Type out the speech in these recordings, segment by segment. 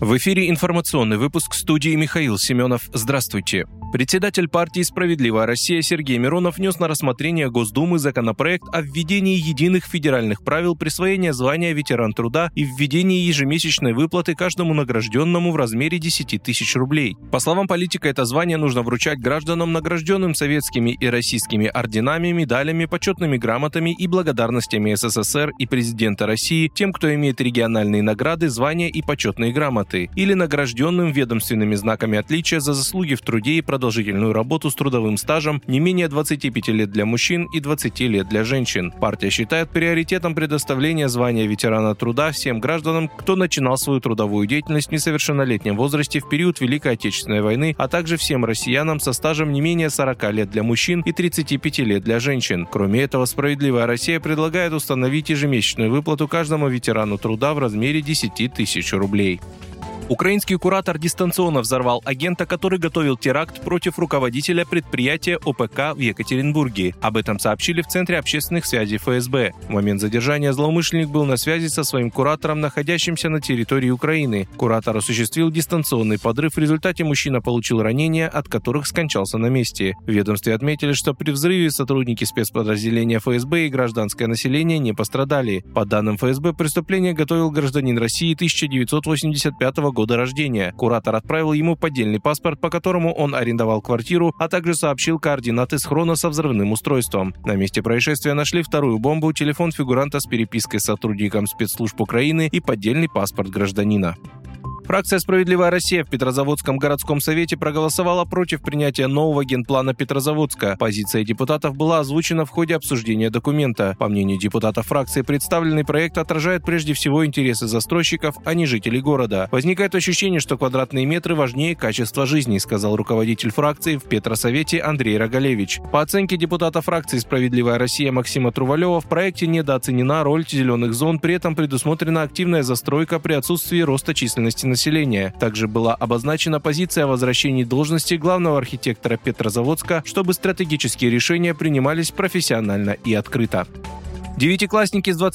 В эфире информационный выпуск, студии Михаил Семенов. Здравствуйте. Председатель партии «Справедливая Россия» Сергей Миронов внес на рассмотрение Госдумы законопроект о введении единых федеральных правил присвоения звания ветеран труда и введении ежемесячной выплаты каждому награжденному в размере 10 тысяч рублей. По словам политика, это звание нужно вручать гражданам, награжденным советскими и российскими орденами, медалями, почетными грамотами и благодарностями СССР и президента России, тем, кто имеет региональные награды, звания и почетные грамоты, или награжденным ведомственными знаками отличия за заслуги в труде и продолжительную работу с трудовым стажем не менее 25 лет для мужчин и 20 лет для женщин. Партия считает приоритетом предоставления звания ветерана труда всем гражданам, кто начинал свою трудовую деятельность в несовершеннолетнем возрасте в период Великой Отечественной войны, а также всем россиянам со стажем не менее 40 лет для мужчин и 35 лет для женщин. Кроме этого, «Справедливая Россия» предлагает установить ежемесячную выплату каждому ветерану труда в размере 10 тысяч рублей. Украинский куратор дистанционно взорвал агента, который готовил теракт против руководителя предприятия ОПК в Екатеринбурге. Об этом сообщили в Центре общественных связей ФСБ. В момент задержания злоумышленник был на связи со своим куратором, находящимся на территории Украины. Куратор осуществил дистанционный подрыв, в результате мужчина получил ранения, от которых скончался на месте. В ведомстве отметили, что при взрыве сотрудники спецподразделения ФСБ и гражданское население не пострадали. По данным ФСБ, преступление готовил гражданин России 1985 года рождения. Куратор отправил ему поддельный паспорт, по которому он арендовал квартиру, а также сообщил координаты схрона со взрывным устройством. На месте происшествия нашли вторую бомбу, телефон фигуранта с перепиской с сотрудником спецслужб Украины и поддельный паспорт гражданина. Фракция «Справедливая Россия» в Петрозаводском городском совете проголосовала против принятия нового генплана Петрозаводска. Позиция депутатов была озвучена в ходе обсуждения документа. По мнению депутатов фракции, представленный проект отражает прежде всего интересы застройщиков, а не жителей города. Возникает ощущение, что квадратные метры важнее качества жизни, сказал руководитель фракции в Петросовете Андрей Рогалевич. По оценке депутата фракции «Справедливая Россия» Максима Трувалева, в проекте недооценена роль зеленых зон, при этом предусмотрена активная застройка при отсутствии роста численности населения. Также была обозначена позиция о возвращении должности главного архитектора Петрозаводска, чтобы стратегические решения принимались профессионально и открыто. Девятиклассники с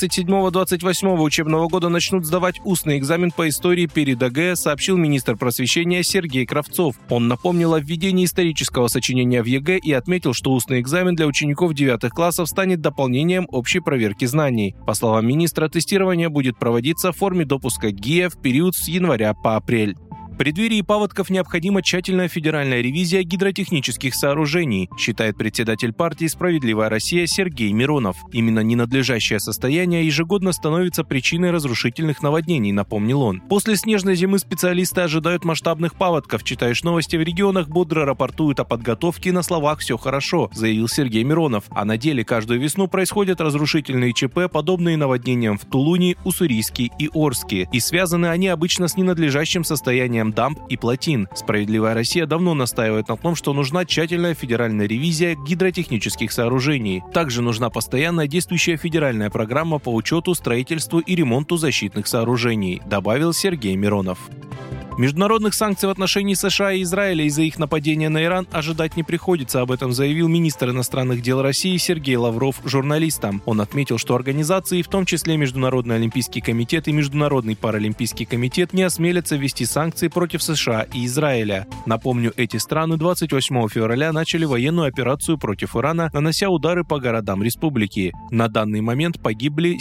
27-28 учебного года начнут сдавать устный экзамен по истории перед ЕГЭ, сообщил министр просвещения Сергей Кравцов. Он напомнил о введении исторического сочинения в ЕГЭ и отметил, что устный экзамен для учеников 9 классов станет дополнением общей проверки знаний. По словам министра, тестирование будет проводиться в форме допуска ГИА в период с января по апрель. В преддверии паводков необходима тщательная федеральная ревизия гидротехнических сооружений, считает председатель партии «Справедливая Россия» Сергей Миронов. Именно ненадлежащее состояние ежегодно становится причиной разрушительных наводнений, напомнил он. После снежной зимы специалисты ожидают масштабных паводков. Читаешь новости в регионах, бодро рапортуют о подготовке, на словах все хорошо, заявил Сергей Миронов. А на деле каждую весну происходят разрушительные ЧП, подобные наводнениям в Тулуне, Уссурийске и Орске. И связаны они обычно с ненадлежащим состоянием дамб и плотин. «Справедливая Россия» давно настаивает на том, что нужна тщательная федеральная ревизия гидротехнических сооружений. Также нужна постоянная действующая федеральная программа по учету, строительству и ремонту защитных сооружений, добавил Сергей Миронов. Международных санкций в отношении США и Израиля из-за их нападения на Иран ожидать не приходится, об этом заявил министр иностранных дел России Сергей Лавров журналистам. Он отметил, что организации, в том числе Международный олимпийский комитет и Международный паралимпийский комитет, не осмелятся ввести санкции против США и Израиля. Напомню, эти страны 28 февраля начали военную операцию против Ирана, нанося удары по городам республики. На данный момент погибли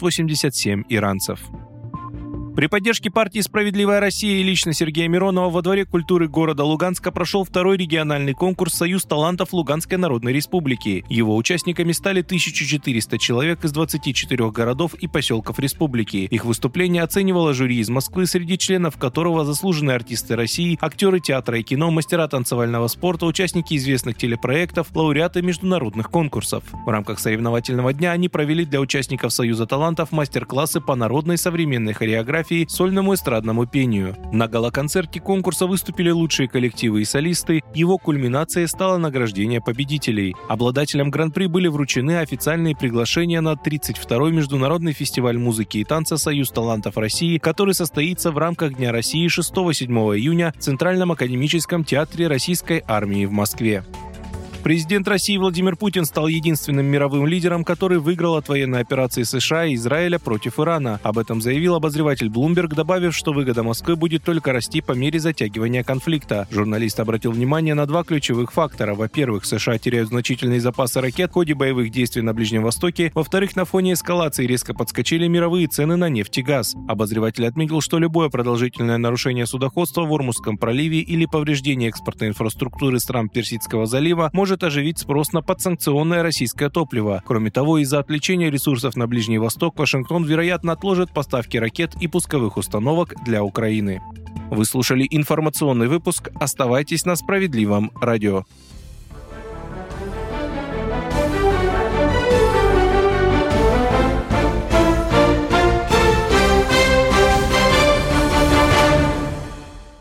787 иранцев. При поддержке партии «Справедливая Россия» и лично Сергея Миронова во Дворе культуры города Луганска прошел второй региональный конкурс «Союз талантов Луганской Народной Республики». Его участниками стали 1400 человек из 24 городов и поселков республики. Их выступление оценивало жюри из Москвы, среди членов которого заслуженные артисты России, актеры театра и кино, мастера танцевального спорта, участники известных телепроектов, лауреаты международных конкурсов. В рамках соревновательного дня они провели для участников «Союза талантов» мастер-классы по народной современной хореографии, сольному эстрадному пению. На гала-концерте конкурса выступили лучшие коллективы и солисты. Его кульминацией стало награждение победителей. Обладателям гран-при были вручены официальные приглашения на 32-й международный фестиваль музыки и танца «Союз талантов России», который состоится в рамках Дня России 6-7 июня в Центральном академическом театре Российской армии в Москве. Президент России Владимир Путин стал единственным мировым лидером, который выиграл от военной операции США и Израиля против Ирана. Об этом заявил обозреватель Bloomberg, добавив, что выгода Москвы будет только расти по мере затягивания конфликта. Журналист обратил внимание на два ключевых фактора. Во-первых, США теряют значительные запасы ракет в ходе боевых действий на Ближнем Востоке. Во-вторых, на фоне эскалации резко подскочили мировые цены на нефть и газ. Обозреватель отметил, что любое продолжительное нарушение судоходства в Ормузском проливе или повреждение экспортной инфраструктуры стран Персидского залива может оживить спрос на подсанкционное российское топливо. Кроме того, из-за отвлечения ресурсов на Ближний Восток Вашингтон, вероятно, отложит поставки ракет и пусковых установок для Украины. Вы слушали информационный выпуск. Оставайтесь на Справедливом радио.